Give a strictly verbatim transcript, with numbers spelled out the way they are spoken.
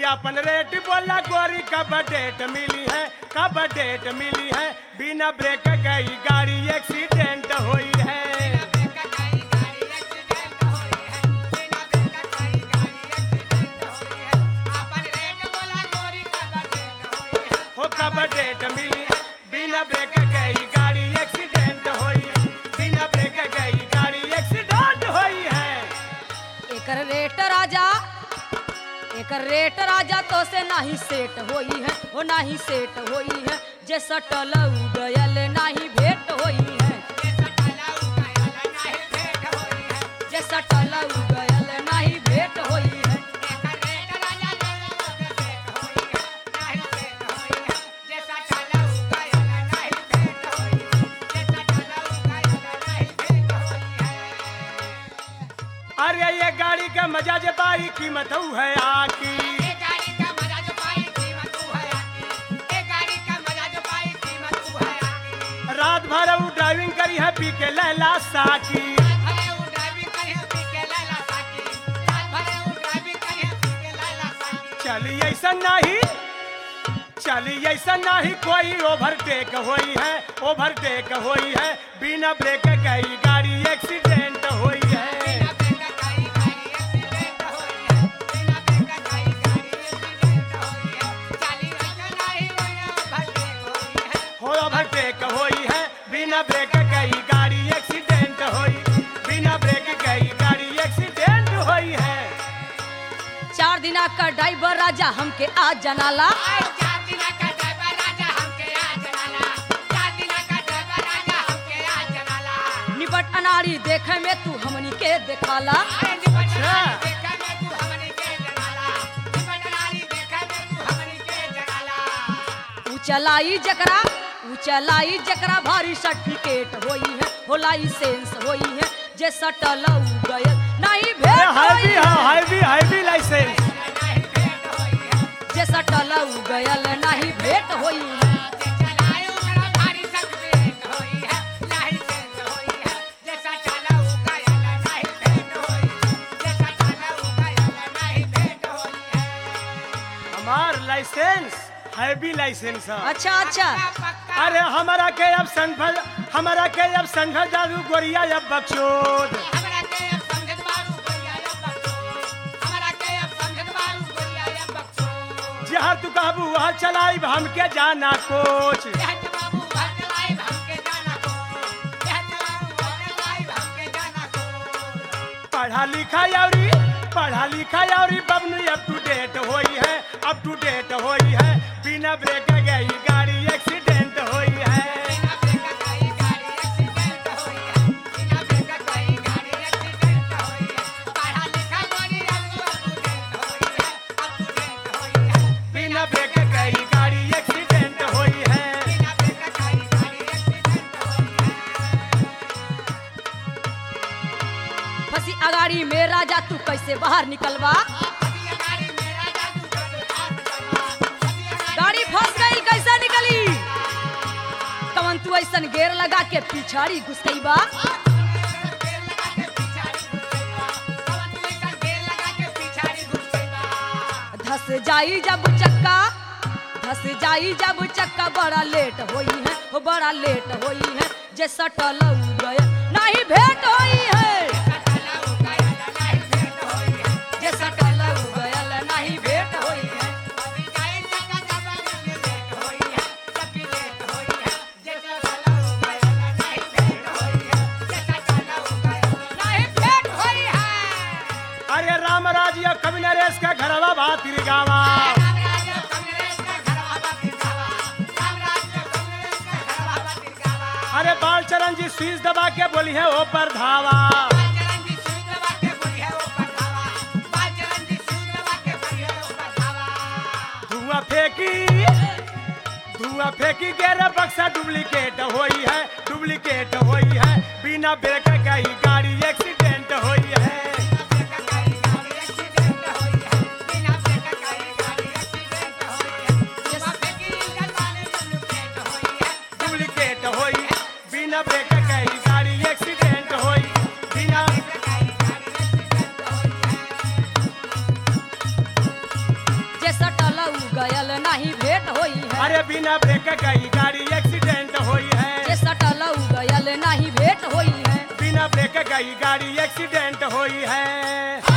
अपन रेट बोला गोरी कब डेट मिली है, कब डेट मिली है, बिना ब्रेक गई गाड़ी एक्सीडेंट हुई है। हो कब डेट मिली है, बिना ब्रेक गई गाड़ी एक्सीडेंट हुई है, बिना ब्रेक गई गाड़ी एक्सीडेंट हुई है। एकर रेट राजा एकर रेट राजा तो से नाही सेट होई है, हो नाही सेट होई है, जे सटल गयल नाही भेट होई है, जे सटल गयल नाही भेट होई है। अरे ये गाड़ी का मजा जे पाई कीमत है आकी, रात भर वो ड्राइविंग करी है पी के लैला साकी। चली ऐसा नहीं चली ऐसा नहीं कोई ओवरटेक हुई है, ओवरटेक हुई है, बिना ब्रेक गई गाड़ी एक्सीडेंट हुई है। हो ओवरटेक हुई है, बिना ब्रेक गई गाड़ी एक्सीडेंट हुई, बिना ब्रेक गई गाड़ी एक्सीडेंट हुई है। चार दिना का ड्राइवर राजा हमके आज जनाला, निपट अनारी देखे में तू हमनी के देखाला। ऊ चलाई जकरा ऊ चलाई जकरा भारी सर्टिफिकेट होई है, हो लाइसेंस होई है, जे सटल गयल नहीं भेट होई है, हाईवी हाईवी लाइसेंस, जे सटल गयल नहीं भेट होई है। हमार लाइसेंस हैवी लाइसेंस है। अच्छा अच्छा अरे हमारा के अब संभल हमारा के अब संभल जादू गोरिया अब बक्सोद, जहाँ तू कहबू वहाँ चलाई हमके जाना कोच। पढ़ा लिखा यारी पढ़ा लिखा यारी बबनी अप टू डेट हुई है, अप टू डेट हुई है, बिना ब्रेक गई गाड़ी एक्सीडेंट हुई है। बिना ब्रेक गई गाड़ी एक्सीडेंट हुई है। फंसी अगाड़ी में राजा तू कैसे बाहर निकलवा, गाड़ी फंस गई कैसे निकली, कवन तू ऐसन गेर लगा के पिछाड़ी घुस गई बा। धस जाई जब चक्का धस जाई जब चक्का बड़ा लेट होई है, हो बड़ा लेट होई है, जे सटल गयल नहीं भेट होई है, जे सटल गयल नहीं भेट होई है। अरे राम राज्य कवि नरेश का घरवा भातिर गावा, अरे बाल चरण जी शीश दबा के बोली है ओ पर धावा। धुआं फेंकी धुआं फेंकी गेर बक्सा डुप्लीकेट हुई है, डुप्लीकेट हुई है, बिना ब्रेक गई गाड़ी एक्सीडेंट हुई है। डुप्लीकेट हुई बिना ब्रेक गई गाड़ी एक्सीडेंट हुई, बिना अरे बिना ब्रेक गई गाड़ी एक्सीडेंट हुई है जे सटल गयल नहीं भेंट होई है बिना ब्रेक गई गाड़ी एक्सीडेंट हुई है